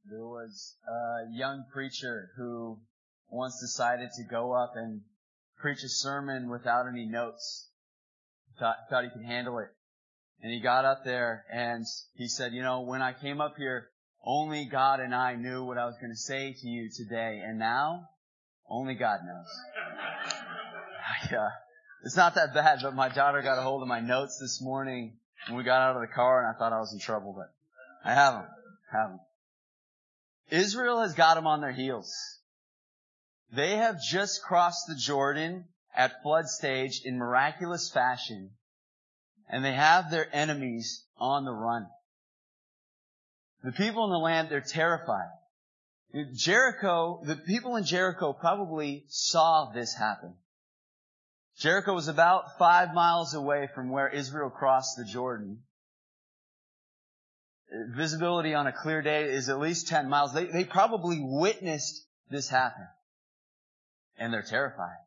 There was a young preacher who once decided to go up and preach a sermon without any notes. Thought he could handle it. And he got up there and he said, when I came up here, only God and I knew what I was going to say to you today. And now, only God knows. It's not that bad, but my daughter got a hold of my notes this morning when we got out of the car, and I thought I was in trouble, but I have them. Israel has got them on their heels. They have just crossed the Jordan at flood stage in miraculous fashion, and they have their enemies on the run. The people in the land, they're terrified. The people in Jericho probably saw this happen. Jericho was about 5 miles away from where Israel crossed the Jordan. Visibility on a clear day is at least 10 miles. They probably witnessed this happen. And they're terrified.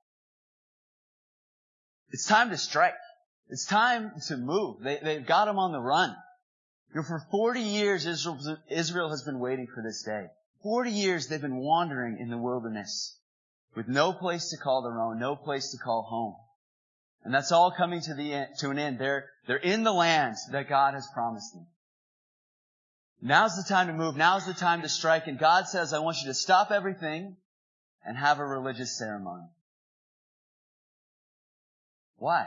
It's time to strike. It's time to move. They've got them on the run. For 40 years, Israel has been waiting for this day. 40 years they've been wandering in the wilderness with no place to call their own, no place to call home. And that's all coming to an end. They're in the land that God has promised them. Now's the time to move. Now's the time to strike. And God says, I want you to stop everything and have a religious ceremony. Why?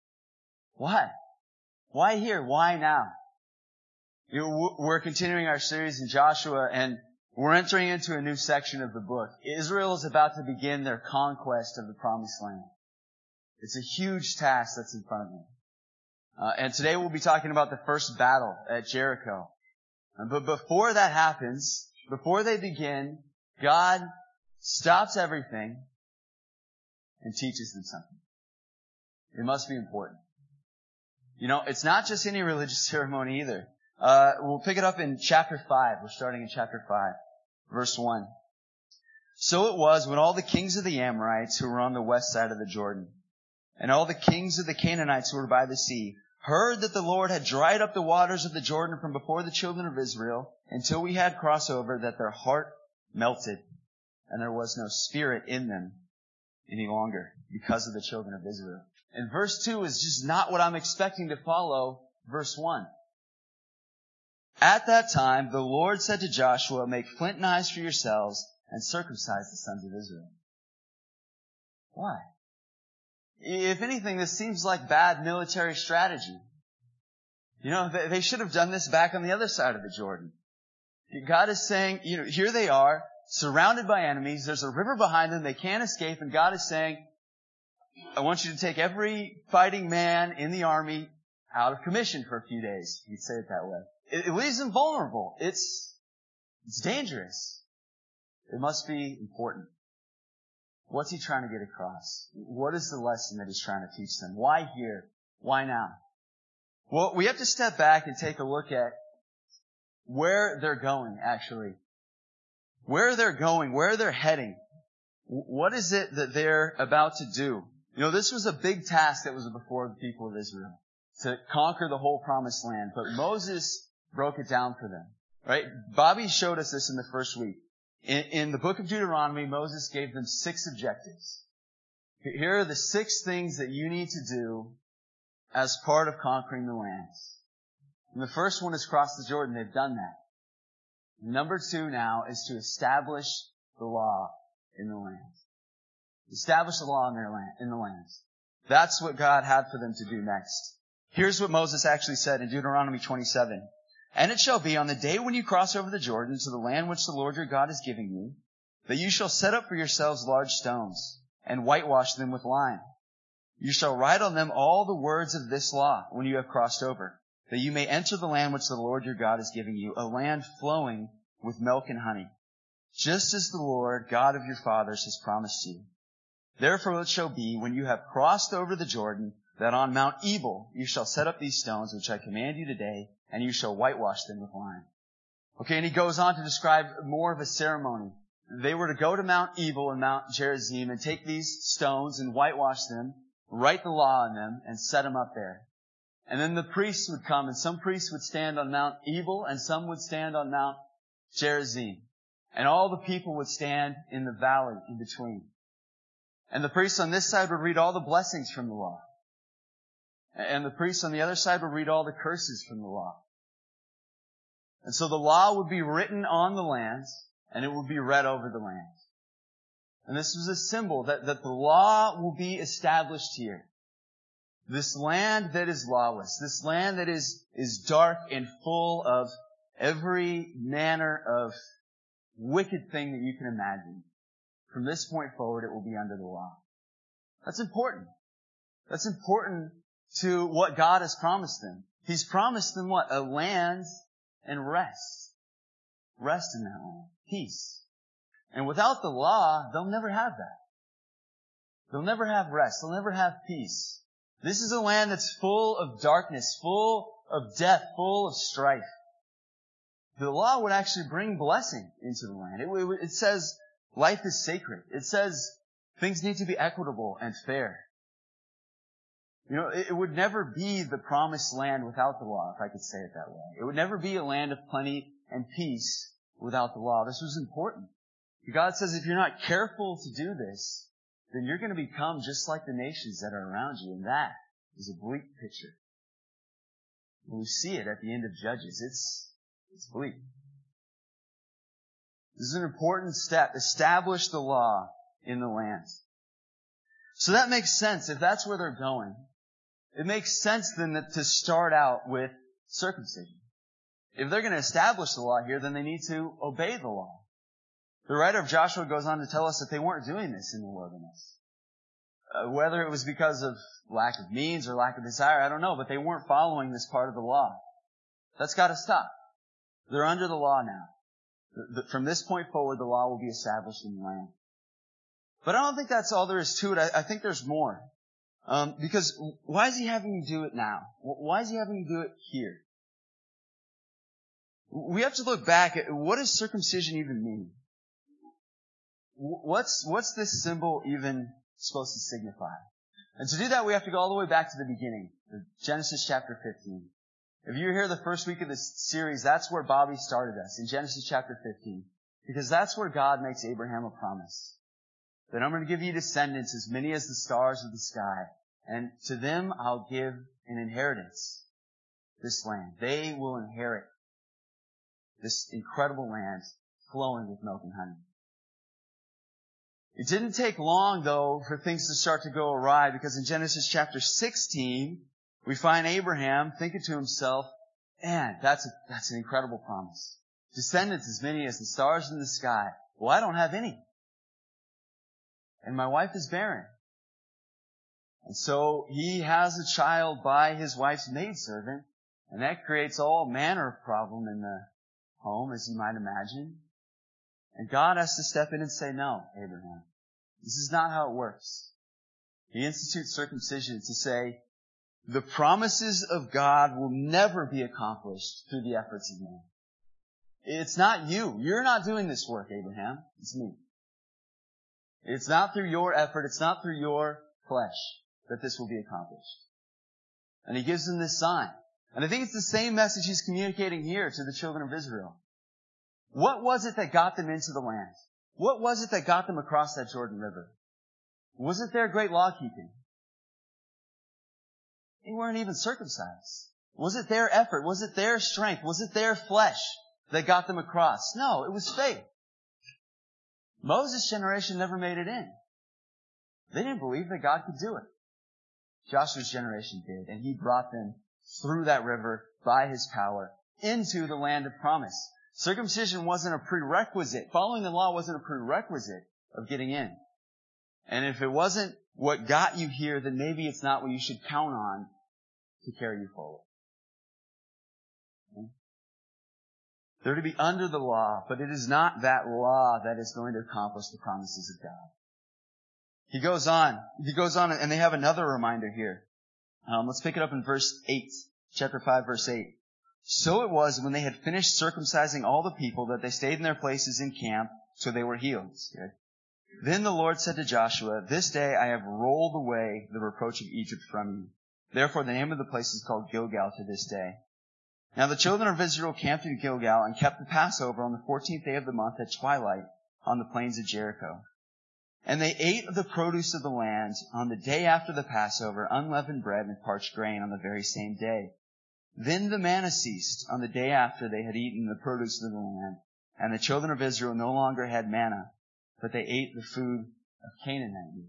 Why here? Why now? We're continuing our series in Joshua, and we're entering into a new section of the book. Israel is about to begin their conquest of the Promised Land. It's a huge task that's in front of them. And today we'll be talking about the first battle at Jericho. But before that happens, before they begin, God stops everything and teaches them something. It must be important. It's not just any religious ceremony either. We'll pick it up in chapter 5. We're starting in chapter 5, verse 1. So it was when all the kings of the Amorites who were on the west side of the Jordan, and all the kings of the Canaanites who were by the sea, heard that the Lord had dried up the waters of the Jordan from before the children of Israel until we had crossed over, that their heart melted, and there was no spirit in them any longer because of the children of Israel. And verse 2 is just not what I'm expecting to follow verse 1. At that time, the Lord said to Joshua, make flint knives for yourselves and circumcise the sons of Israel. Why? If anything, this seems like bad military strategy. They should have done this back on the other side of the Jordan. God is saying, here they are, surrounded by enemies. There's a river behind them. They can't escape. And God is saying, I want you to take every fighting man in the army out of commission for a few days. You'd say it that way. It leaves them vulnerable. It's dangerous. It must be important. What's he trying to get across? What is the lesson that he's trying to teach them? Why here? Why now? Well, we have to step back and take a look at where they're going, actually. Where they're going, where they're heading. What is it that they're about to do? This was a big task that was before the people of Israel, to conquer the whole promised land. But Moses broke it down for them, right? Bobby showed us this in the first week. In the book of Deuteronomy, Moses gave them 6 objectives. Here are the 6 things that you need to do as part of conquering the lands. And the first one is cross the Jordan. They've done that. Number 2 now is to establish the law in the land. Establish the law in the lands. That's what God had for them to do next. Here's what Moses actually said in Deuteronomy 27. And it shall be on the day when you cross over the Jordan to the land which the Lord your God is giving you, that you shall set up for yourselves large stones and whitewash them with lime. You shall write on them all the words of this law when you have crossed over, that you may enter the land which the Lord your God is giving you, a land flowing with milk and honey, just as the Lord God of your fathers has promised you. Therefore it shall be when you have crossed over the Jordan, that on Mount Ebal you shall set up these stones which I command you today, and you shall whitewash them with lime. Okay, and he goes on to describe more of a ceremony. They were to go to Mount Ebal and Mount Gerizim and take these stones and whitewash them, write the law on them, and set them up there. And then the priests would come, and some priests would stand on Mount Ebal, and some would stand on Mount Gerizim. And all the people would stand in the valley in between. And the priests on this side would read all the blessings from the law. And the priests on the other side would read all the curses from the law. And so the law would be written on the lands, and it would be read over the land. And this was a symbol that the law will be established here. This land that is lawless, this land that is dark and full of every manner of wicked thing that you can imagine. From this point forward, it will be under the law. That's important. That's important to what God has promised them. He's promised them what? A land and rest. Rest in that land. Peace. And without the law, they'll never have that. They'll never have rest. They'll never have peace. This is a land that's full of darkness, full of death, full of strife. The law would actually bring blessing into the land. It says life is sacred. It says things need to be equitable and fair. You know, it would never be the promised land without the law, if I could say it that way. It would never be a land of plenty and peace without the law. This was important. God says if you're not careful to do this, then you're going to become just like the nations that are around you. And that is a bleak picture. When we see it at the end of Judges, it's bleak. This is an important step. Establish the law in the land. So that makes sense. If that's where they're going, it makes sense then to start out with circumcision. If they're going to establish the law here, then they need to obey the law. The writer of Joshua goes on to tell us that they weren't doing this in the wilderness. Whether it was because of lack of means or lack of desire, I don't know, but they weren't following this part of the law. That's got to stop. They're under the law now. From this point forward, the law will be established in the land. But I don't think that's all there is to it. I think there's more. Because why is he having you do it now? Why is he having you do it here? We have to look back at what does circumcision even mean? What's this symbol even supposed to signify? And to do that, we have to go all the way back to the beginning, Genesis chapter 15. If you were here the first week of this series, that's where Bobby started us, in Genesis chapter 15. Because that's where God makes Abraham a promise. That I'm going to give you descendants as many as the stars of the sky. And to them I'll give an inheritance, this land. They will inherit this incredible land flowing with milk and honey. It didn't take long, though, for things to start to go awry, because in Genesis chapter 16, we find Abraham thinking to himself, man, that's an incredible promise. Descendants as many as the stars in the sky. Well, I don't have any. And my wife is barren. And so he has a child by his wife's maidservant, and that creates all manner of problem in the home, as you might imagine. And God has to step in and say, no, Abraham, this is not how it works. He institutes circumcision to say, the promises of God will never be accomplished through the efforts of man. It's not you. You're not doing this work, Abraham. It's me. It's not through your effort. It's not through your flesh that this will be accomplished. And he gives them this sign. And I think it's the same message he's communicating here to the children of Israel. What was it that got them into the land? What was it that got them across that Jordan River? Was it their great law keeping? They weren't even circumcised. Was it their effort? Was it their strength? Was it their flesh that got them across? No, it was faith. Moses' generation never made it in. They didn't believe that God could do it. Joshua's generation did, and he brought them through that river by his power into the land of promise. Circumcision wasn't a prerequisite. Following the law wasn't a prerequisite of getting in. And if it wasn't what got you here, then maybe it's not what you should count on to carry you forward. Okay? They're to be under the law, but it is not that law that is going to accomplish the promises of God. He goes on, and they have another reminder here. Let's pick it up in verse 8, chapter 5, verse 8. So it was when they had finished circumcising all the people that they stayed in their places in camp, so they were healed. Good. Then the Lord said to Joshua, this day I have rolled away the reproach of Egypt from you. Therefore the name of the place is called Gilgal to this day. Now the children of Israel camped in Gilgal and kept the Passover on the 14th day of the month at twilight on the plains of Jericho. And they ate of the produce of the land on the day after the Passover, unleavened bread and parched grain on the very same day. Then the manna ceased on the day after they had eaten the produce of the land, and the children of Israel no longer had manna, but they ate the food of Canaanite.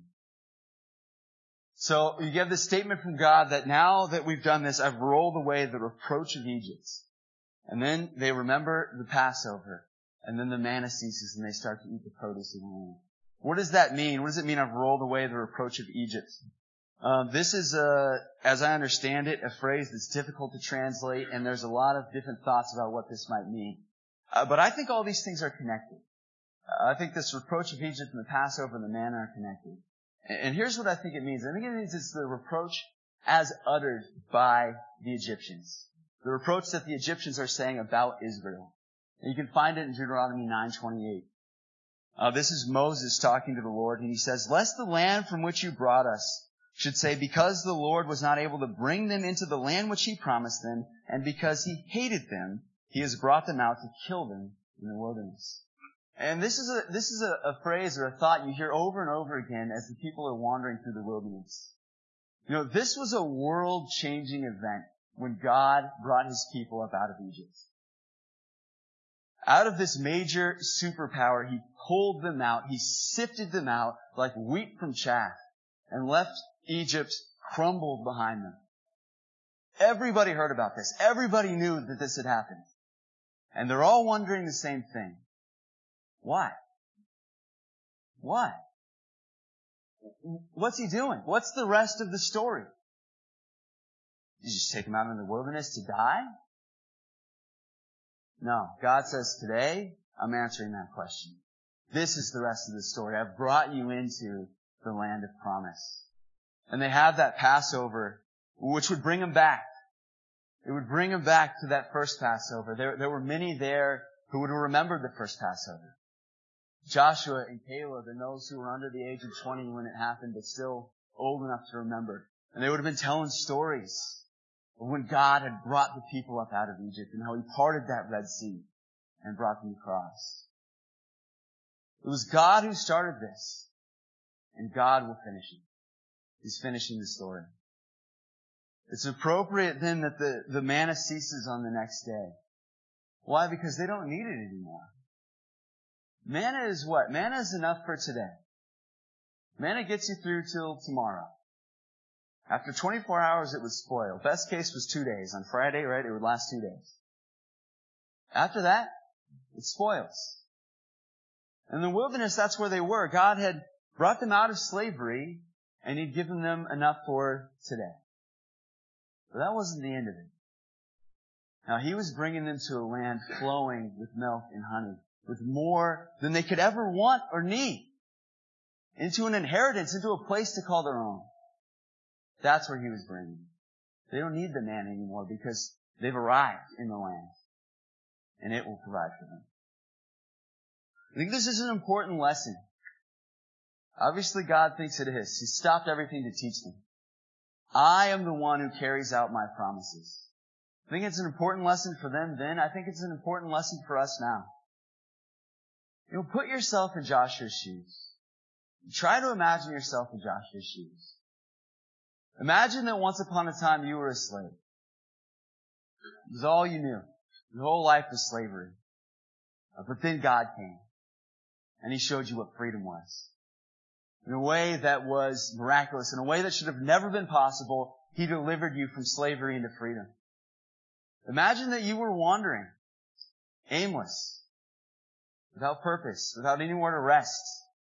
So you get this statement from God that now that we've done this, I've rolled away the reproach of Egypt. And then they remember the Passover, and then the manna ceases and they start to eat the produce of the land. What does that mean? What does it mean I've rolled away the reproach of Egypt? This is, as I understand it, a phrase that's difficult to translate, and there's a lot of different thoughts about what this might mean. But I think all these things are connected. I think this reproach of Egypt and the Passover and the manna are connected. And here's what I think it means. I think it means it's the reproach as uttered by the Egyptians. The reproach that the Egyptians are saying about Israel. And you can find it in Deuteronomy 9:28. This is Moses talking to the Lord, and he says, "Lest the land from which you brought us should say, because the Lord was not able to bring them into the land which he promised them, and because he hated them, he has brought them out to kill them in the wilderness." And this is a phrase or a thought you hear over and over again as the people are wandering through the wilderness. You know, this was a world-changing event when God brought his people up out of Egypt. Out of this major superpower, he pulled them out. He sifted them out like wheat from chaff and left Egypt crumbled behind them. Everybody heard about this. Everybody knew that this had happened. And they're all wondering the same thing. Why? Why? What's he doing? What's the rest of the story? Did you just take him out in the wilderness to die? No. God says, today, I'm answering that question. This is the rest of the story. I've brought you into the land of promise. And they have that Passover, which would bring them back. It would bring them back to that first Passover. There were many there who would have remembered the first Passover. Joshua and Caleb and those who were under the age of 20 when it happened, but still old enough to remember. And they would have been telling stories of when God had brought the people up out of Egypt and how he parted that Red Sea and brought them across. It was God who started this, and God will finish it. He's finishing the story. It's appropriate then that the manna ceases on the next day. Why? Because they don't need it anymore. Manna is what? Manna is enough for today. Manna gets you through till tomorrow. After 24 hours, it would spoil. Best case was 2 days. On Friday, right, it would last 2 days. After that, it spoils. In the wilderness, that's where they were. God had brought them out of slavery, and he'd given them enough for today. But that wasn't the end of it. Now, he was bringing them to a land flowing with milk and honey, with more than they could ever want or need, into an inheritance, into a place to call their own. That's where he was bringing them. They don't need the manna anymore because they've arrived in the land, and it will provide for them. I think this is an important lesson. Obviously, God thinks it is. He stopped everything to teach them. I am the one who carries out my promises. I think it's an important lesson for them then. I think it's an important lesson for us now. You know, put yourself in Joshua's shoes. Try to imagine yourself in Joshua's shoes. Imagine that once upon a time you were a slave. It was all you knew. Your whole life was slavery. But then God came. And he showed you what freedom was. In a way that was miraculous. In a way that should have never been possible, he delivered you from slavery into freedom. Imagine that you were wandering, aimless, without purpose, without anywhere to rest.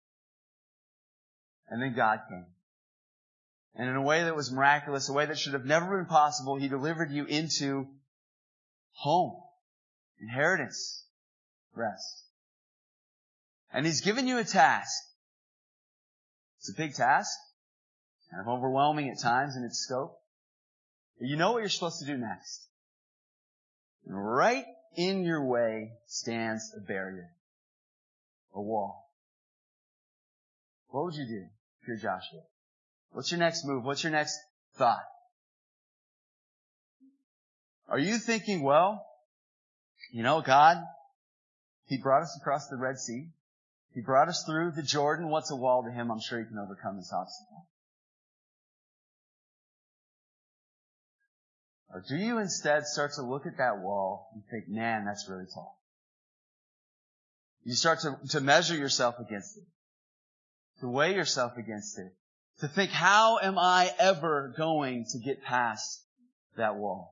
And then God came. And in a way that was miraculous, a way that should have never been possible, he delivered you into home, inheritance, rest. And he's given you a task. It's a big task, kind of overwhelming at times in its scope. But you know what you're supposed to do next. And right in your way stands a barrier, a wall. What would you do if you're Joshua? What's your next move? What's your next thought? Are you thinking, well, God, He brought us across the Red Sea. He brought us through the Jordan. What's a wall to Him? I'm sure He can overcome this obstacle. Or do you instead start to look at that wall and think, man, that's really tall? You start to measure yourself against it, to weigh yourself against it, to think, how am I ever going to get past that wall?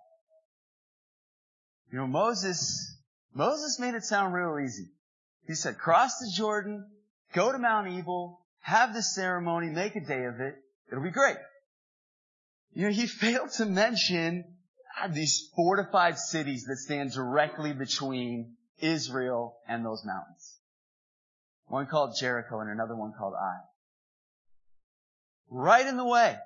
Moses made it sound real easy. He said, cross the Jordan, go to Mount Ebal, have this ceremony, make a day of it. It'll be great. He failed to mention these fortified cities that stand directly between Israel and those mountains. One called Jericho and another one called Ai. Right in the way.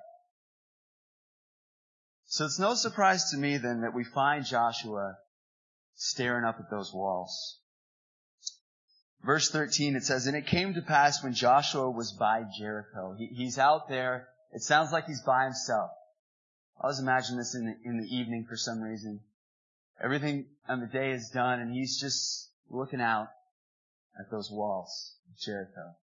So it's no surprise to me then that we find Joshua staring up at those walls. Verse 13, it says, and it came to pass when Joshua was by Jericho. He's out there. It sounds like he's by himself. I always imagine this in the evening for some reason. Everything on the day is done and he's just looking out at those walls of Jericho.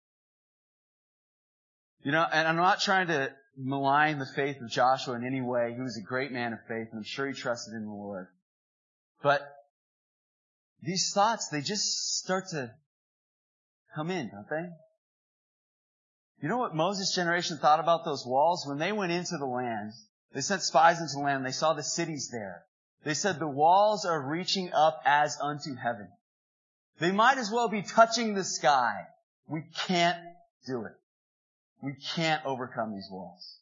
And I'm not trying to malign the faith of Joshua in any way. He was a great man of faith and I'm sure he trusted in the Lord. But these thoughts, they just start to come in, don't they? You know what Moses' generation thought about those walls? When they went into the land, they sent spies into the land, they saw the cities there. They said the walls are reaching up as unto heaven. They might as well be touching the sky. We can't do it. We can't overcome these walls.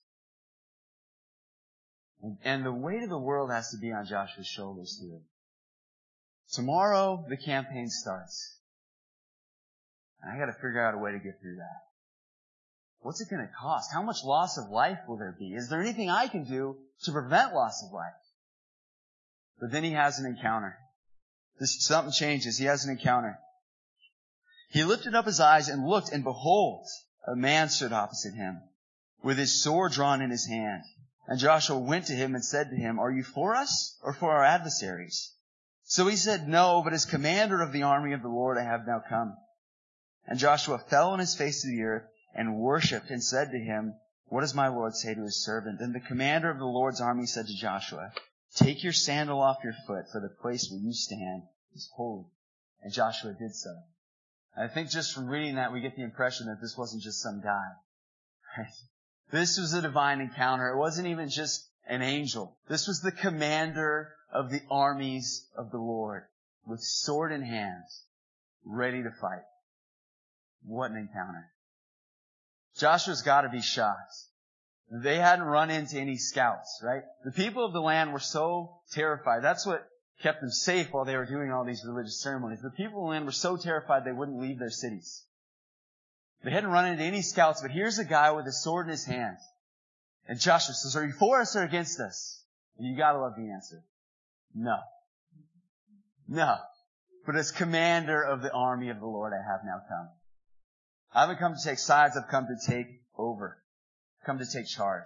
And the weight of the world has to be on Joshua's shoulders here. Tomorrow, the campaign starts. And I gotta figure out a way to get through that. What's it gonna cost? How much loss of life will there be? Is there anything I can do to prevent loss of life? But then he has an encounter. Something changes. He has an encounter. He lifted up his eyes and looked, and behold, a man stood opposite him, with his sword drawn in his hand. And Joshua went to him and said to him, are you for us or for our adversaries? So he said, no, but as commander of the army of the Lord I have now come. And Joshua fell on his face to the earth and worshipped and said to him, what does my Lord say to his servant? And the commander of the Lord's army said to Joshua, take your sandal off your foot, for the place where you stand is holy. And Joshua did so. I think just from reading that, we get the impression that this wasn't just some guy. Right? This was a divine encounter. It wasn't even just an angel. This was the commander of the armies of the Lord, with sword in hand, ready to fight. What an encounter. Joshua's got to be shocked. They hadn't run into any scouts, right? The people of the land were so terrified. That's what kept them safe while they were doing all these religious ceremonies. The people of the land were so terrified they wouldn't leave their cities. They hadn't run into any scouts, but here's a guy with a sword in his hand. And Joshua says, are you for us or against us? And you gotta love the answer. No. No. But as commander of the army of the Lord, I have now come. I haven't come to take sides, I've come to take over. I've come to take charge.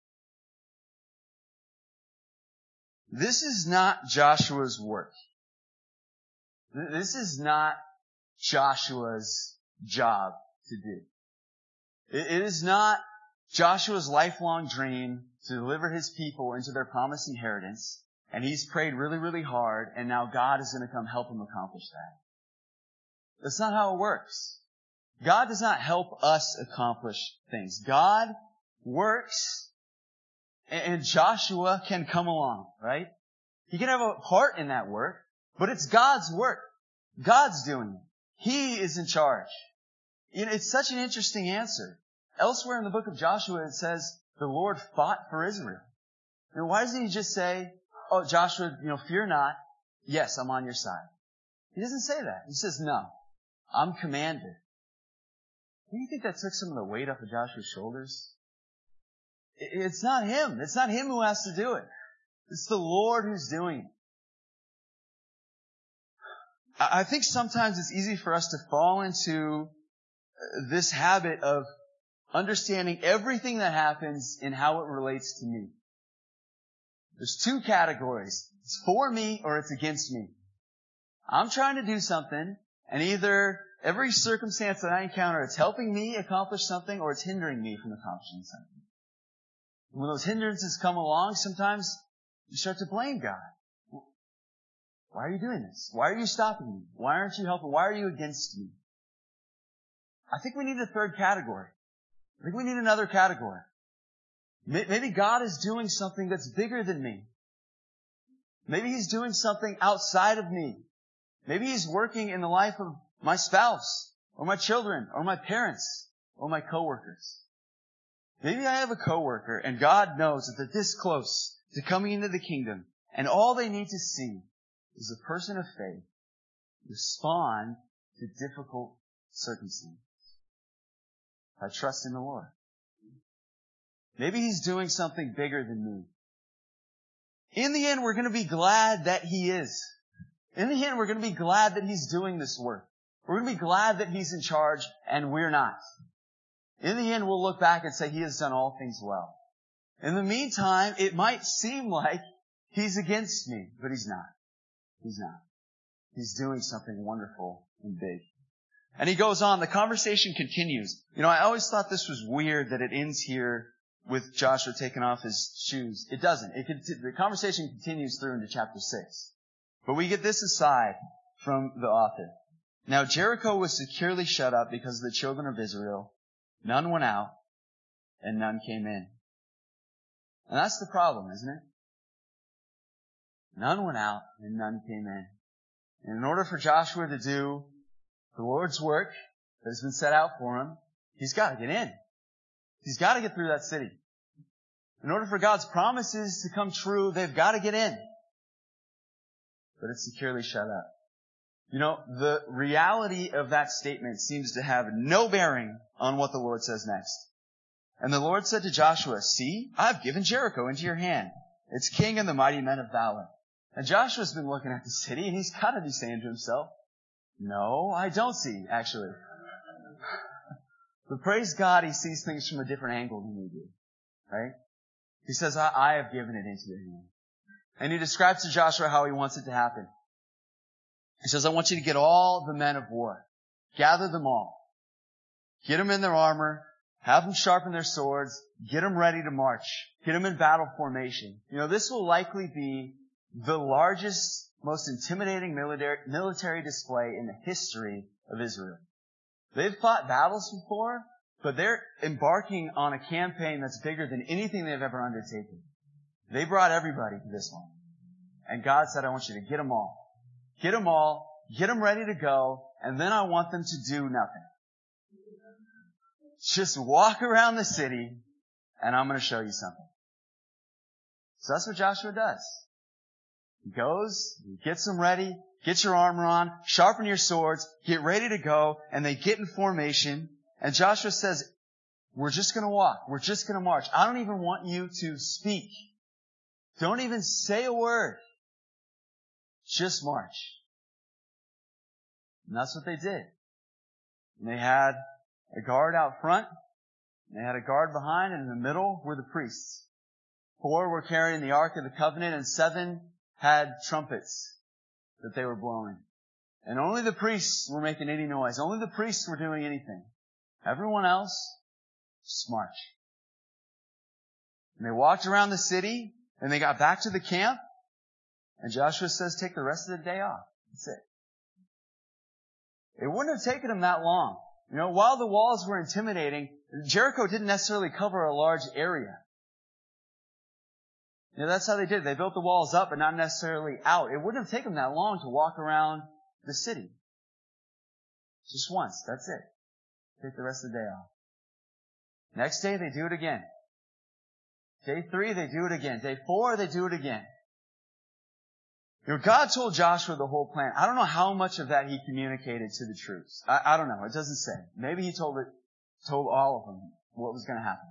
This is not Joshua's work. This is not Joshua's job to do. It is not Joshua's lifelong dream to deliver his people into their promised inheritance. And he's prayed really, really hard, and now God is going to come help him accomplish that. That's not how it works. God does not help us accomplish things. God works, and Joshua can come along, right? He can have a part in that work, but it's God's work. God's doing it. He is in charge. It's such an interesting answer. Elsewhere in the book of Joshua, it says the Lord fought for Israel. Why doesn't he just say, oh, Joshua, fear not. Yes, I'm on your side. He doesn't say that. He says, no, I'm commander. Do you think that took some of the weight off of Joshua's shoulders? It's not him. It's not him who has to do it. It's the Lord who's doing it. I think sometimes it's easy for us to fall into this habit of understanding everything that happens and how it relates to me. There's two categories. It's for me or it's against me. I'm trying to do something, and either every circumstance that I encounter, it's helping me accomplish something or it's hindering me from accomplishing something. And when those hindrances come along, sometimes you start to blame God. Why are you doing this? Why are you stopping me? Why aren't you helping? Why are you against me? I think we need a third category. I think we need another category. Maybe God is doing something that's bigger than me. Maybe He's doing something outside of me. Maybe He's working in the life of my spouse, or my children, or my parents, or my coworkers. Maybe I have a coworker, and God knows that they're this close to coming into the kingdom, and all they need to see is a person of faith respond to difficult circumstances. I trust in the Lord. Maybe He's doing something bigger than me. In the end, we're going to be glad that He is. In the end, we're going to be glad that He's doing this work. We're going to be glad that He's in charge and we're not. In the end, we'll look back and say He has done all things well. In the meantime, it might seem like He's against me, but He's not. He's not. He's doing something wonderful and big. And he goes on, the conversation continues. I always thought this was weird that it ends here with Joshua taking off his shoes. It doesn't. The conversation continues through into chapter 6. But we get this aside from the author. Now Jericho was securely shut up because of the children of Israel. None went out, and none came in. And that's the problem, isn't it? None went out, and none came in. And in order for Joshua to do the Lord's work that has been set out for him, he's got to get in. He's got to get through that city. In order for God's promises to come true, they've got to get in. But it's securely shut up. The reality of that statement seems to have no bearing on what the Lord says next. And the Lord said to Joshua, "See, I've given Jericho into your hand, its king and the mighty men of valor." And Joshua's been looking at the city, and he's got to be saying to himself, "No, I don't see, actually." But praise God, he sees things from a different angle than we do. Right? He says, I have given it into your hand. And he describes to Joshua how he wants it to happen. He says, "I want you to get all the men of war. Gather them all. Get them in their armor. Have them sharpen their swords. Get them ready to march. Get them in battle formation." This will likely be the largest, most intimidating military display in the history of Israel. They've fought battles before, but they're embarking on a campaign that's bigger than anything they've ever undertaken. They brought everybody to this one. And God said, "I want you to get them all. Get them all, get them ready to go, and then I want them to do nothing. Just walk around the city, and I'm going to show you something." So that's what Joshua does. He goes, he gets them ready, get your armor on, sharpen your swords, get ready to go, and they get in formation. And Joshua says, "We're just going to walk. We're just going to march. I don't even want you to speak. Don't even say a word. Just march." And that's what they did. And they had a guard out front. They had a guard behind, and in the middle were the priests. 4 were carrying the Ark of the Covenant, and 7 had trumpets that they were blowing. And only the priests were making any noise. Only the priests were doing anything. Everyone else, just march. And they walked around the city, and they got back to the camp, and Joshua says, "Take the rest of the day off." That's it. It wouldn't have taken them that long. While the walls were intimidating, Jericho didn't necessarily cover a large area. That's how they did it. They built the walls up, but not necessarily out. It wouldn't have taken them that long to walk around the city. Just once. That's it. Take the rest of the day off. Next day, they do it again. Day 3, they do it again. Day 4, they do it again. God told Joshua the whole plan. I don't know how much of that he communicated to the troops. I don't know. It doesn't say. Maybe he told all of them what was going to happen.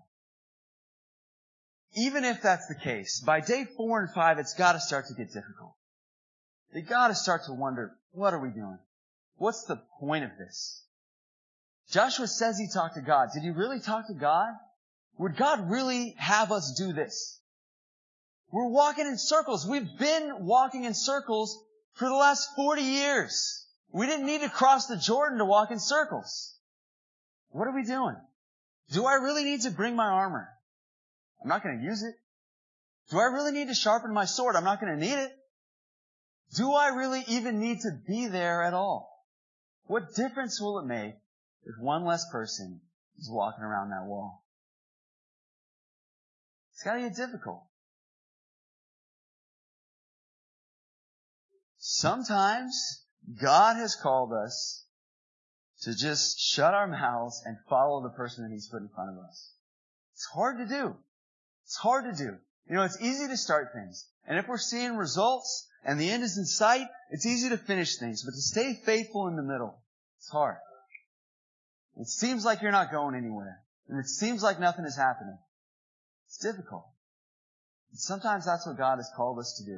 Even if that's the case, by day 4 and 5, it's got to start to get difficult. They got to start to wonder, what are we doing? What's the point of this? Joshua says he talked to God. Did he really talk to God? Would God really have us do this? We're walking in circles. We've been walking in circles for the last 40 years. We didn't need to cross the Jordan to walk in circles. What are we doing? Do I really need to bring my armor? I'm not going to use it. Do I really need to sharpen my sword? I'm not going to need it. Do I really even need to be there at all? What difference will it make if one less person is walking around that wall? It's got to get difficult. Sometimes God has called us to just shut our mouths and follow the person that He's put in front of us. It's hard to do. It's hard to do. You know, it's easy to start things. And if we're seeing results and the end is in sight, it's easy to finish things. But to stay faithful in the middle, it's hard. It seems like you're not going anywhere. And it seems like nothing is happening. It's difficult. And sometimes that's what God has called us to do.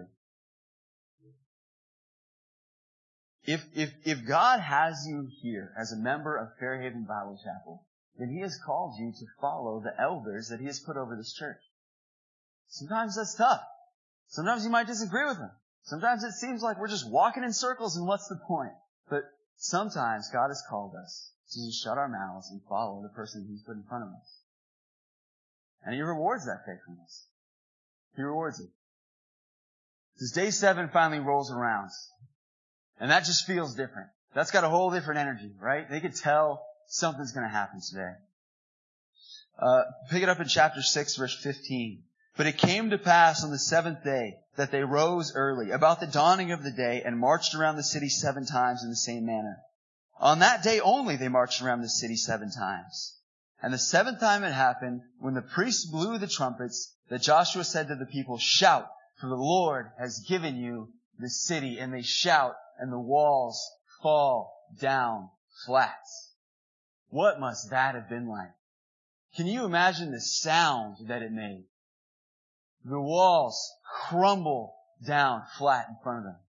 If God has you here as a member of Fairhaven Bible Chapel, then He has called you to follow the elders that He has put over this church. Sometimes that's tough. Sometimes you might disagree with them. Sometimes it seems like we're just walking in circles and what's the point? But sometimes God has called us to just shut our mouths and follow the person He's put in front of us. And He rewards that faithfulness. He rewards it. Because day 7 finally rolls around. And that just feels different. That's got a whole different energy, right? They could tell something's going to happen today. Pick it up in chapter 6, verse 15. But it came to pass on the 7th day that they rose early, about the dawning of the day, and marched around the city 7 times in the same manner. On that day only they marched around the city 7 times. And the 7th time it happened, when the priests blew the trumpets, that Joshua said to the people, "Shout, for the Lord has given you the city." And they shout, and the walls fall down flat. What must that have been like? Can you imagine the sound that it made? The walls crumble down flat in front of them.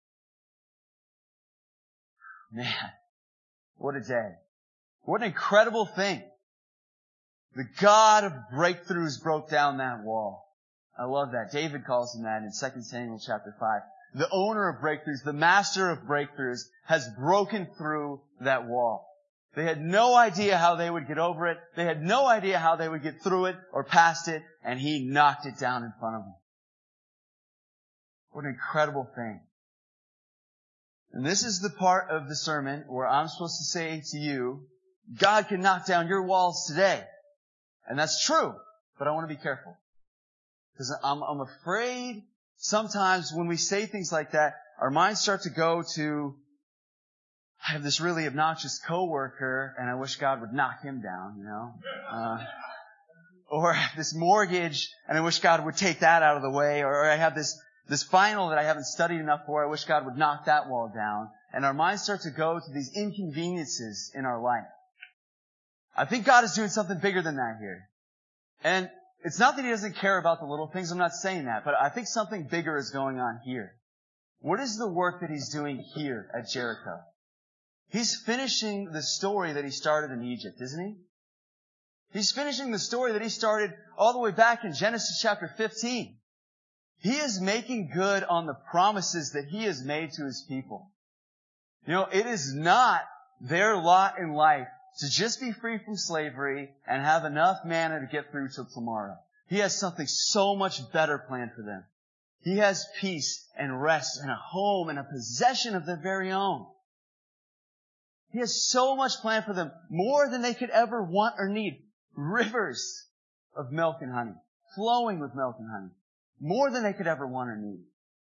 Man, what a day. What an incredible thing. The God of breakthroughs broke down that wall. I love that. David calls him that in 2 Samuel chapter 5. The owner of breakthroughs, the master of breakthroughs, has broken through that wall. They had no idea how they would get over it. They had no idea how they would get through it or past it, and He knocked it down in front of them. What an incredible thing. And this is the part of the sermon where I'm supposed to say to you, God can knock down your walls today. And that's true, but I want to be careful. Because I'm afraid sometimes when we say things like that, our minds start to go to, I have this really obnoxious coworker and I wish God would knock him down, you know. Or I have this mortgage and I wish God would take that out of the way. Or I have this final that I haven't studied enough for. I wish God would knock that wall down. And our minds start to go to these inconveniences in our life. I think God is doing something bigger than that here. And it's not that He doesn't care about the little things. I'm not saying that. But I think something bigger is going on here. What is the work that He's doing here at Jericho? He's finishing the story that He started in Egypt, isn't He? He's finishing the story that He started all the way back in Genesis chapter 15. He is making good on the promises that He has made to His people. You know, it is not their lot in life to just be free from slavery and have enough manna to get through till tomorrow. He has something so much better planned for them. He has peace and rest and a home and a possession of their very own. He has so much planned for them, more than they could ever want or need. Rivers of milk and honey, flowing with milk and honey. More than they could ever want or need.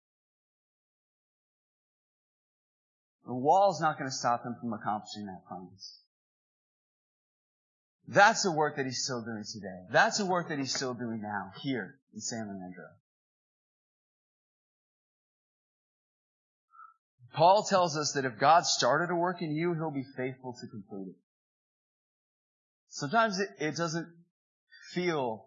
The wall's not going to stop them from accomplishing that promise. That's the work that He's still doing today. That's the work that He's still doing now, here in San Leandro. Paul tells us that if God started a work in you, He'll be faithful to complete it. Sometimes it doesn't feel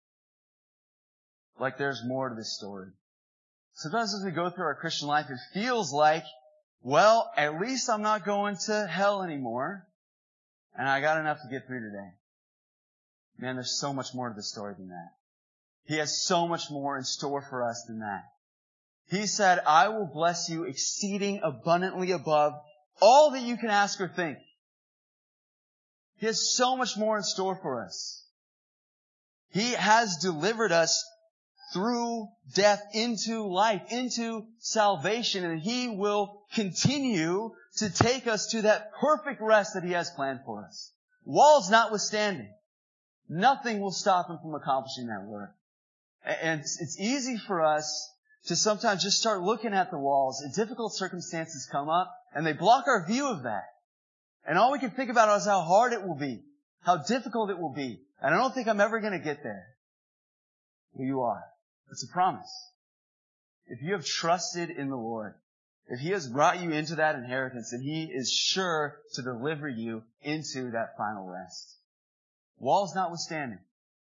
like there's more to this story. Sometimes as we go through our Christian life, it feels like, well, at least I'm not going to hell anymore, and I got enough to get through today. Man, there's so much more to the story than that. He has so much more in store for us than that. He said, I will bless you exceeding abundantly above all that you can ask or think. He has so much more in store for us. He has delivered us through death into life, into salvation, and He will continue to take us to that perfect rest that He has planned for us. Walls notwithstanding, nothing will stop Him from accomplishing that work. And it's easy for us to sometimes just start looking at the walls, and difficult circumstances come up, and they block our view of that. And all we can think about is how hard it will be, how difficult it will be. And I don't think I'm ever going to get there. Well, you are. It's a promise. If you have trusted in the Lord, if He has brought you into that inheritance, then He is sure to deliver you into that final rest. Walls notwithstanding,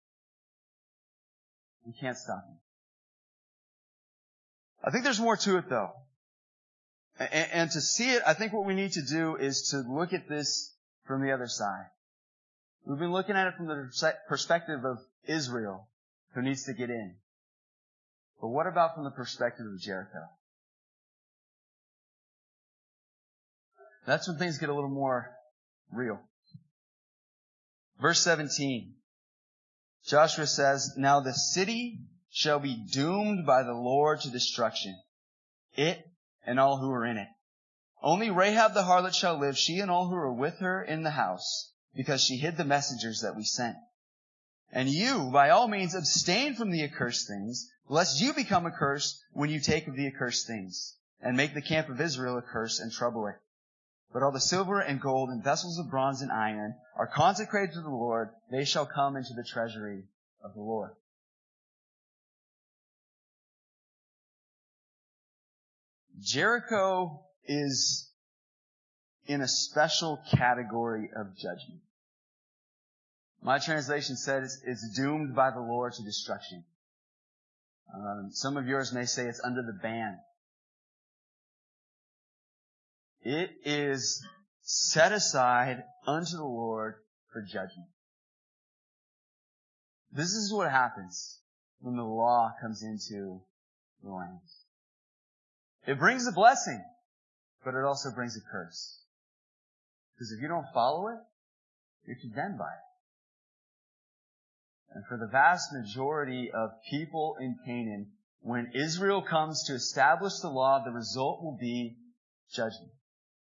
you can't stop Him. I think there's more to it, though. And to see it, I think what we need to do is to look at this from the other side. We've been looking at it from the perspective of Israel, who needs to get in. But what about from the perspective of Jericho? That's when things get a little more real. Verse 17. Joshua says, Now the city shall be doomed by the Lord to destruction, it and all who are in it. Only Rahab the harlot shall live, she and all who are with her in the house, because she hid the messengers that we sent. And you, by all means, abstain from the accursed things, lest you become accursed when you take of the accursed things, and make the camp of Israel a curse and trouble it. But all the silver and gold and vessels of bronze and iron are consecrated to the Lord. They shall come into the treasury of the Lord. Jericho is in a special category of judgment. My translation says it's doomed by the Lord to destruction. Some of yours may say it's under the ban. It is set aside unto the Lord for judgment. This is what happens when the law comes into the land. It brings a blessing, but it also brings a curse. Because if you don't follow it, you're condemned by it. And for the vast majority of people in Canaan, when Israel comes to establish the law, the result will be judgment.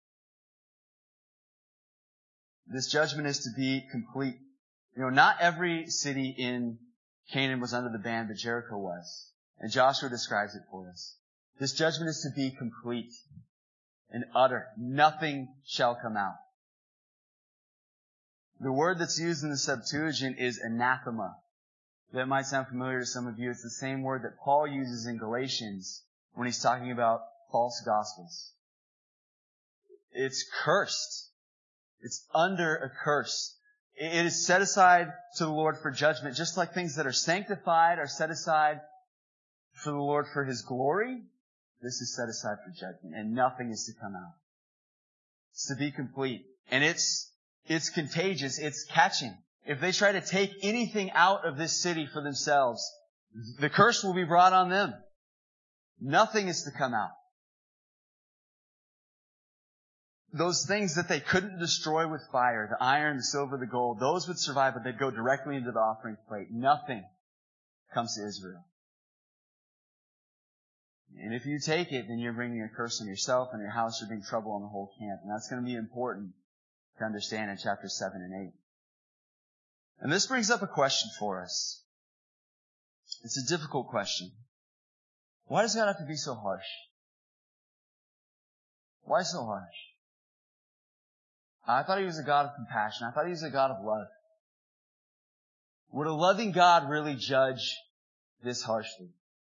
This judgment is to be complete. Not every city in Canaan was under the ban, but Jericho was. And Joshua describes it for us. This judgment is to be complete and utter. Nothing shall come out. The word that's used in the Septuagint is anathema. That might sound familiar to some of you. It's the same word that Paul uses in Galatians when he's talking about false gospels. It's cursed. It's under a curse. It is set aside to the Lord for judgment, just like things that are sanctified are set aside for the Lord for His glory. This is set aside for judgment, and nothing is to come out. It's to be complete. And it's contagious. It's catching. If they try to take anything out of this city for themselves, the curse will be brought on them. Nothing is to come out. Those things that they couldn't destroy with fire, the iron, the silver, the gold, those would survive, but they'd go directly into the offering plate. Nothing comes to Israel. And if you take it, then you're bringing a curse on yourself and your house. You're bringing trouble on the whole camp. And that's going to be important to understand in chapters 7 and 8. And this brings up a question for us. It's a difficult question. Why does God have to be so harsh? Why so harsh? I thought He was a God of compassion. I thought He was a God of love. Would a loving God really judge this harshly?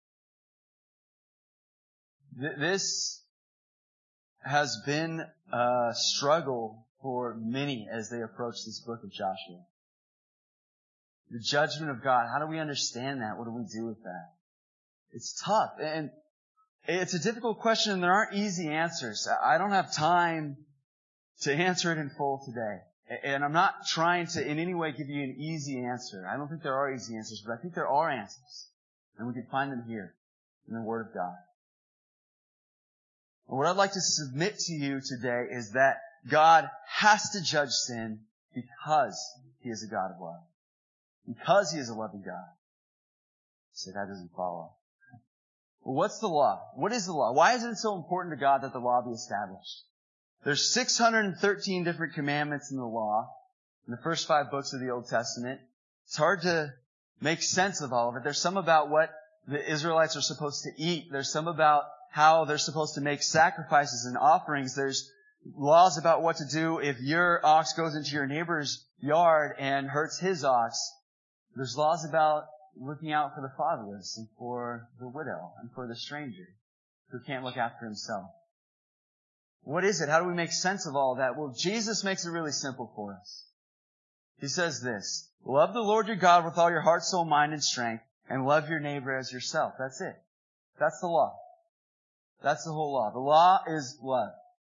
This has been a struggle for many as they approach this book of Joshua. The judgment of God. How do we understand that? What do we do with that? It's tough. And it's a difficult question, and there aren't easy answers. I don't have time to answer it in full today. And I'm not trying to in any way give you an easy answer. I don't think there are easy answers, but I think there are answers. And we can find them here in the Word of God. And what I'd like to submit to you today is that God has to judge sin because He is a God of love. Because He is a loving God. So that doesn't follow. Well, what's the law? What is the law? Why is it so important to God that the law be established? There's 613 different commandments in the law, in the first 5 books of the Old Testament. It's hard to make sense of all of it. There's some about what the Israelites are supposed to eat. There's some about how they're supposed to make sacrifices and offerings. There's laws about what to do if your ox goes into your neighbor's yard and hurts his ox. There's laws about looking out for the fatherless and for the widow and for the stranger who can't look after himself. What is it? How do we make sense of all of that? Well, Jesus makes it really simple for us. He says this, love the Lord your God with all your heart, soul, mind, and strength, and love your neighbor as yourself. That's it. That's the law. That's the whole law. The law is love.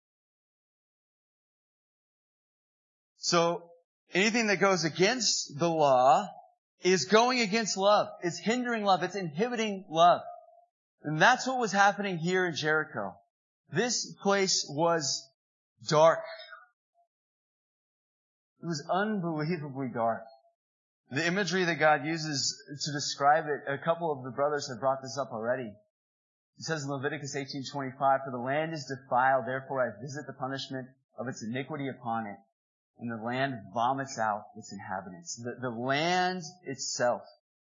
So, anything that goes against the law is going against love. It's hindering love. It's inhibiting love. And that's what was happening here in Jericho. This place was dark. It was unbelievably dark. The imagery that God uses to describe it, a couple of the brothers have brought this up already. It says in Leviticus 18:25, for the land is defiled, therefore I visit the punishment of its iniquity upon it, and the land vomits out its inhabitants. The land itself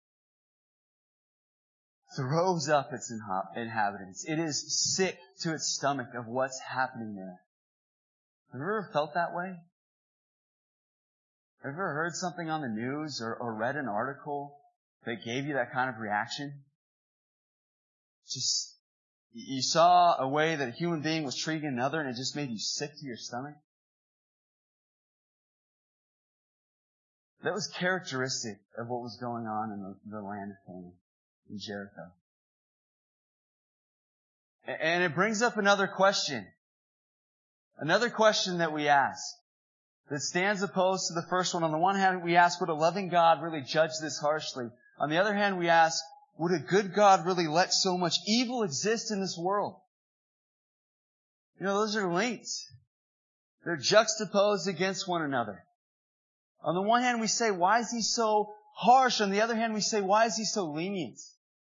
throws up its inhabitants. It is sick to its stomach of what's happening there. Have you ever felt that way? Have you ever heard something on the news or read an article that gave you that kind of reaction? Just, you saw a way that a human being was treating another and it just made you sick to your stomach? That was characteristic of what was going on in the land of Canaan, in Jericho. And it brings up another question. Another question that we ask that stands opposed to the first one. On the one hand, we ask, would a loving God really judge this harshly? On the other hand, we ask, would a good God really let so much evil exist in this world? You know, those are linked. They're juxtaposed against one another. On the one hand, we say, why is He so harsh? On the other hand, we say, why is He so lenient?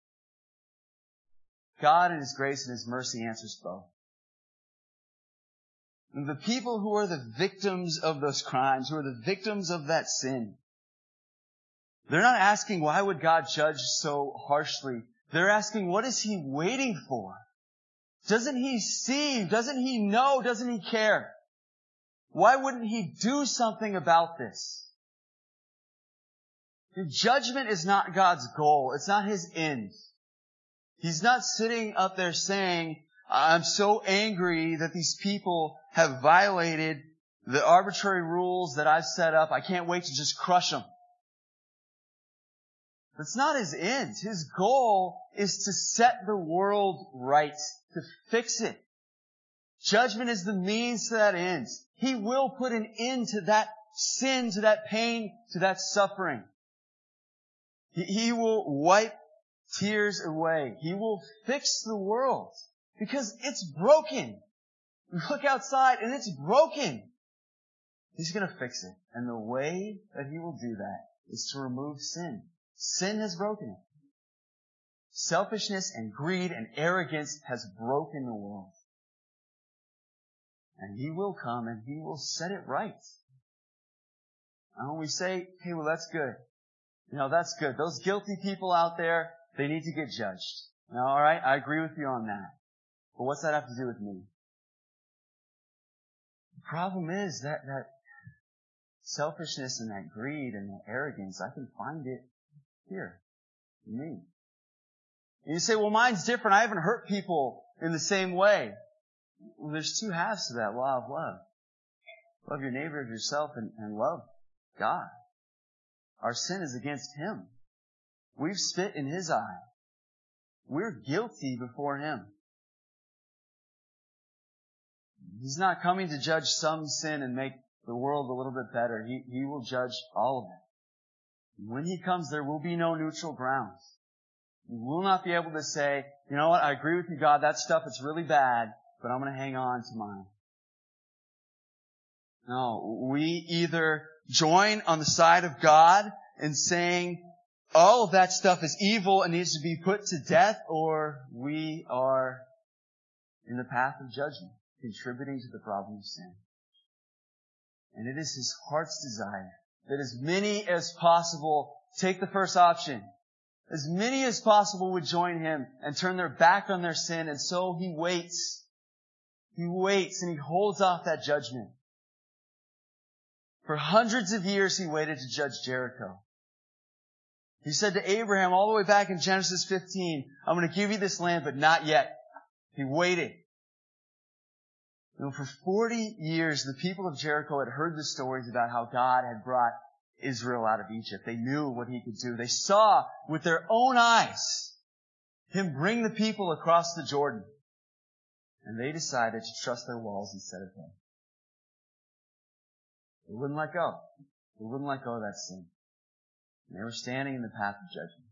God in His grace and His mercy answers both. And the people who are the victims of those crimes, who are the victims of that sin, they're not asking, why would God judge so harshly? They're asking, what is He waiting for? Doesn't He see? Doesn't He know? Doesn't He care? Why wouldn't He do something about this? The judgment is not God's goal. It's not His end. He's not sitting up there saying, I'm so angry that these people have violated the arbitrary rules that I've set up. I can't wait to just crush them. That's not His end. His goal is to set the world right, to fix it. Judgment is the means to that end. He will put an end to that sin, to that pain, to that suffering. He will wipe tears away. He will fix the world because it's broken. You look outside and it's broken. He's going to fix it. And the way that He will do that is to remove sin. Sin has broken it. Selfishness and greed and arrogance has broken the world. And He will come and He will set it right. And when we say, hey, well, that's good. You know, that's good. Those guilty people out there, they need to get judged. Now, all right, I agree with you on that. But what's that have to do with me? The problem is that selfishness and that greed and that arrogance, I can find it here in me. And you say, well, mine's different. I haven't hurt people in the same way. Well, there's two halves to that law of love. Love your neighbor as yourself and love God. Our sin is against Him. We've spit in His eye. We're guilty before Him. He's not coming to judge some sin and make the world a little bit better. He will judge all of it. When He comes, there will be no neutral ground. You will not be able to say, you know what, I agree with you, God, that stuff is really bad, but I'm going to hang on to mine. No, we either join on the side of God in saying all of that stuff is evil and needs to be put to death, or we are in the path of judgment, contributing to the problem of sin. And it is His heart's desire that as many as possible take the first option. As many as possible would join Him and turn their back on their sin, and so He waits. He waits and He holds off that judgment. For hundreds of years He waited to judge Jericho. He said to Abraham all the way back in Genesis 15, I'm going to give you this land, but not yet. He waited. You know, for 40 years, the people of Jericho had heard the stories about how God had brought Israel out of Egypt. They knew what He could do. They saw with their own eyes Him bring the people across the Jordan. And they decided to trust their walls instead of Him. They wouldn't let go. They wouldn't let go of that sin. And they were standing in the path of judgment.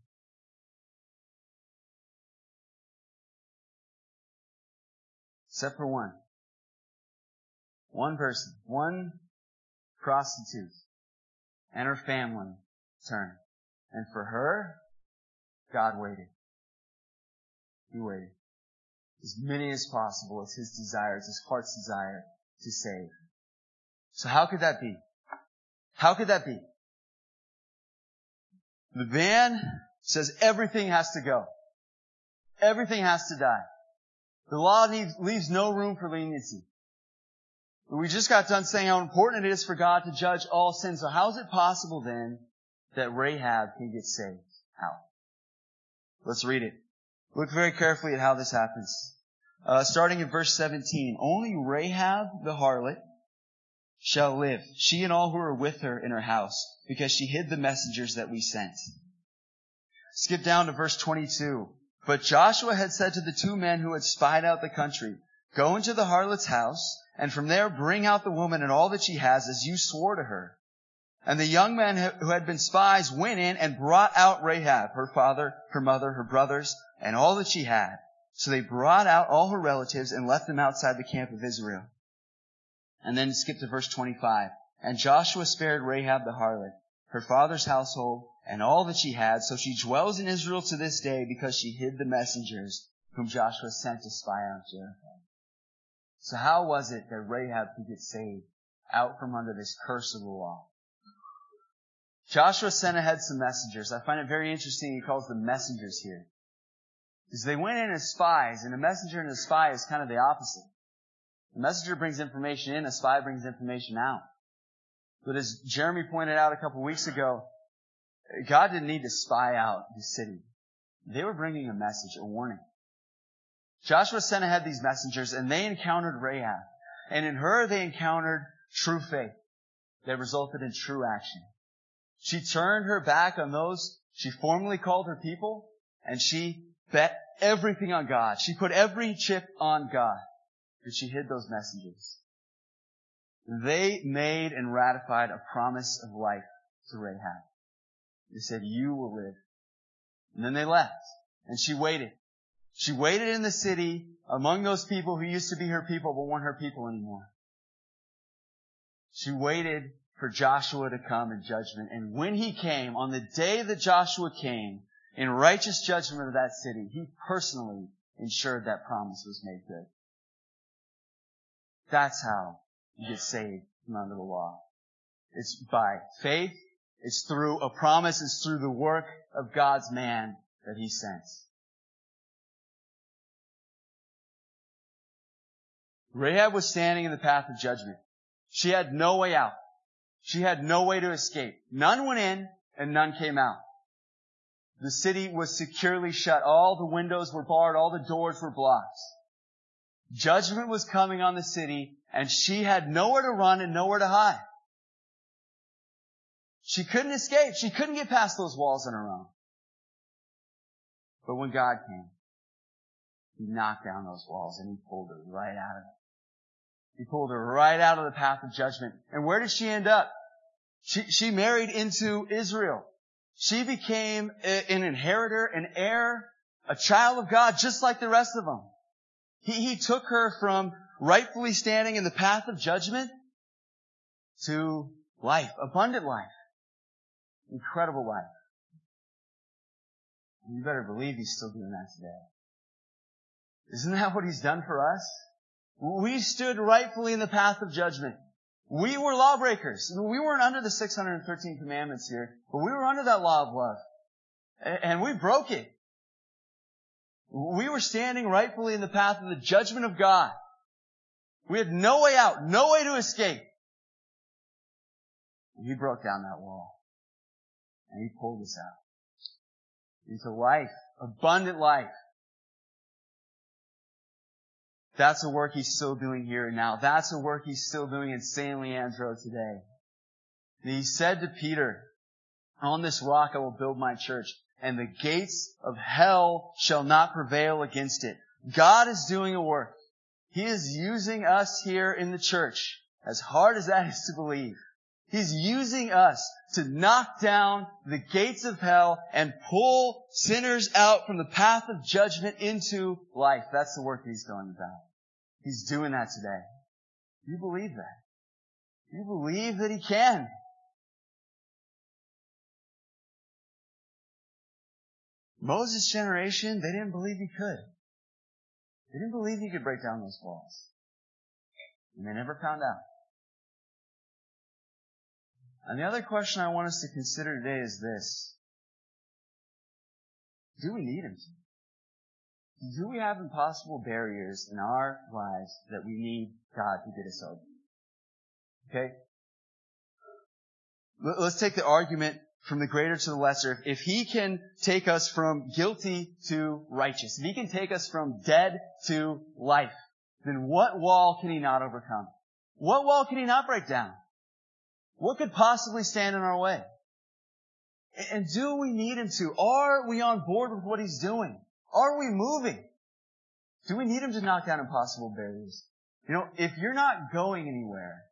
Except for one. One person. One prostitute. And her family turned. And for her, God waited. He waited. As many as possible. It's His desire. It's His heart's desire to save. So how could that be? How could that be? The ban says everything has to go. Everything has to die. The law leaves no room for leniency. We just got done saying how important it is for God to judge all sin. So how is it possible then that Rahab can get saved? How? Let's read it. Look very carefully at how this happens. Starting in verse 17. Only Rahab the harlot shall live, she and all who are with her in her house, because she hid the messengers that we sent. Skip down to verse 22. But Joshua had said to the two men who had spied out the country, go into the harlot's house, and from there bring out the woman and all that she has, as you swore to her. And the young men who had been spies went in and brought out Rahab, her father, her mother, her brothers, and all that she had. So they brought out all her relatives and left them outside the camp of Israel. And then skip to verse 25. And Joshua spared Rahab the harlot, her father's household, and all that she had. So she dwells in Israel to this day, because she hid the messengers whom Joshua sent to spy out Jericho. So how was it that Rahab could get saved out from under this curse of the law? Joshua sent ahead some messengers. I find it very interesting he calls them messengers here. Because they went in as spies, and a messenger and a spy is kind of the opposite. The messenger brings information in, a spy brings information out. But as Jeremy pointed out a couple weeks ago, God didn't need to spy out the city. They were bringing a message, a warning. Joshua sent ahead these messengers, and they encountered Rahab. And in her, they encountered true faith that resulted in true action. She turned her back on those she formerly called her people, and she bet everything on God. She put every chip on God. But she hid those messengers. They made and ratified a promise of life to Rahab. They said, you will live. And then they left. And she waited. She waited in the city among those people who used to be her people but weren't her people anymore. She waited for Joshua to come in judgment. And when he came, on the day that Joshua came, in righteous judgment of that city, he personally ensured that promise was made good. That's how you get saved from under the law. It's by faith. It's through a promise. It's through the work of God's man that He sent. Rahab was standing in the path of judgment. She had no way out. She had no way to escape. None went in and none came out. The city was securely shut. All the windows were barred. All the doors were blocked. Judgment was coming on the city, and she had nowhere to run and nowhere to hide. She couldn't escape. She couldn't get past those walls on her own. But when God came, He knocked down those walls and He pulled her right out of it. He pulled her right out of the path of judgment. And where did she end up? She married into Israel. She became an inheritor, an heir, a child of God, just like the rest of them. He took her from rightfully standing in the path of judgment to life, abundant life, incredible life. And you better believe He's still doing that today. Isn't that what He's done for us? We stood rightfully in the path of judgment. We were lawbreakers. We weren't under the 613 commandments here, but we were under that law of love. And we broke it. We were standing rightfully in the path of the judgment of God. We had no way out, no way to escape. And He broke down that wall. And He pulled us out into life, abundant life. That's the work He's still doing here and now. That's the work He's still doing in San Leandro today. And He said to Peter, on this rock I will build my church, and the gates of hell shall not prevail against it. God is doing a work. He is using us here in the church, as hard as that is to believe. He's using us to knock down the gates of hell and pull sinners out from the path of judgment into life. That's the work He's going about. He's doing that today. Do you believe that? Do you believe that He can? Moses' generation, they didn't believe He could. They didn't believe He could break down those walls. And they never found out. And the other question I want us to consider today is this. Do we need Him to? Do we have impossible barriers in our lives that we need God to get us over? Okay? Let's take the argument from the greater to the lesser. If He can take us from guilty to righteous, if He can take us from dead to life, then what wall can He not overcome? What wall can He not break down? What could possibly stand in our way? And do we need Him to? Are we on board with what He's doing? Are we moving? Do we need Him to knock down impossible barriers? You know, if you're not going anywhere,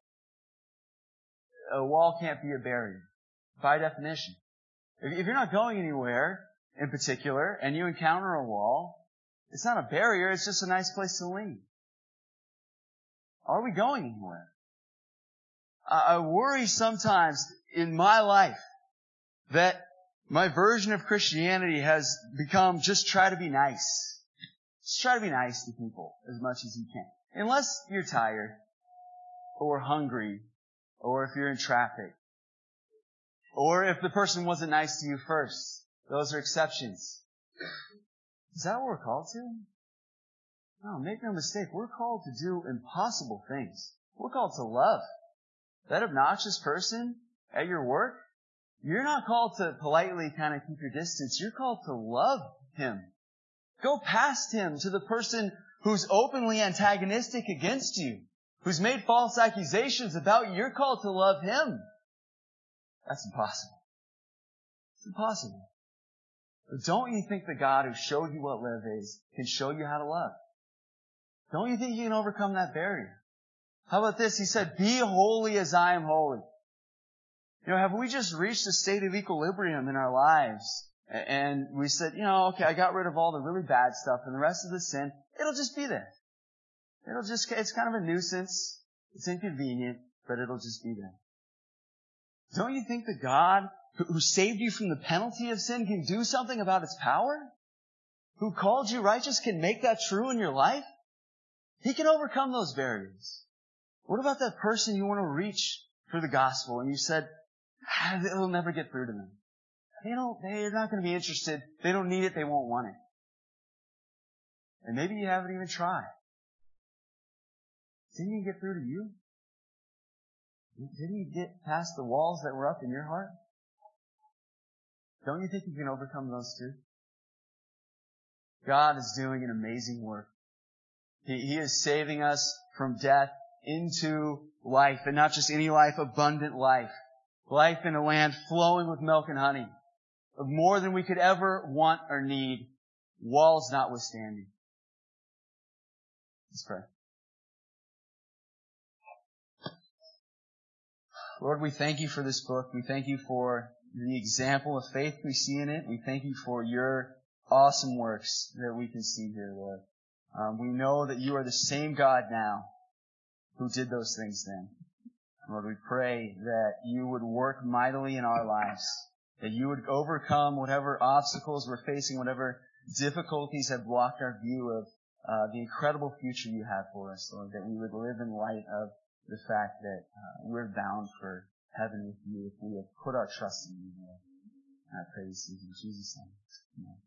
a wall can't be a barrier, by definition. If you're not going anywhere in particular, and you encounter a wall, it's not a barrier, it's just a nice place to lean. Are we going anywhere? I worry sometimes in my life that my version of Christianity has become just try to be nice. Just try to be nice to people as much as you can. Unless you're tired, or hungry, or if you're in traffic, or if the person wasn't nice to you first. Those are exceptions. Is that what we're called to? No, make no mistake. We're called to do impossible things. We're called to love. That obnoxious person at your work, you're not called to politely kind of keep your distance. You're called to love him. Go past him to the person who's openly antagonistic against you, who's made false accusations about you. You're called to love him. That's impossible. It's impossible. But don't you think the God who showed you what love is can show you how to love? Don't you think He can overcome that barrier? How about this? He said, be holy as I am holy. You know, have we just reached a state of equilibrium in our lives? And we said, you know, okay, I got rid of all the really bad stuff and the rest of the sin, it'll just be there. It's kind of a nuisance. It's inconvenient, but it'll just be there. Don't you think the God who saved you from the penalty of sin can do something about its power? Who called you righteous can make that true in your life? He can overcome those barriers. What about that person you want to reach for the gospel and you said, it'll never get through to them. They're not going to be interested. They don't need it. They won't want it. And maybe you haven't even tried. Didn't He get through to you? Didn't He get past the walls that were up in your heart? Don't you think He can overcome those too? God is doing an amazing work. He is saving us from death into life, and not just any life, abundant life. Life in a land flowing with milk and honey, of more than we could ever want or need, walls notwithstanding. Let's pray. Lord, we thank You for this book. We thank You for the example of faith we see in it. We thank you for your awesome works that we can see here, Lord. We know that you are the same God now who did those things then. Lord, we pray that you would work mightily in our lives, that you would overcome whatever obstacles we're facing, whatever difficulties have blocked our view of the incredible future you have for us, Lord, that we would live in light of the fact that we're bound for heaven with you if we have put our trust in you, Lord. I pray this in Jesus' name. Amen.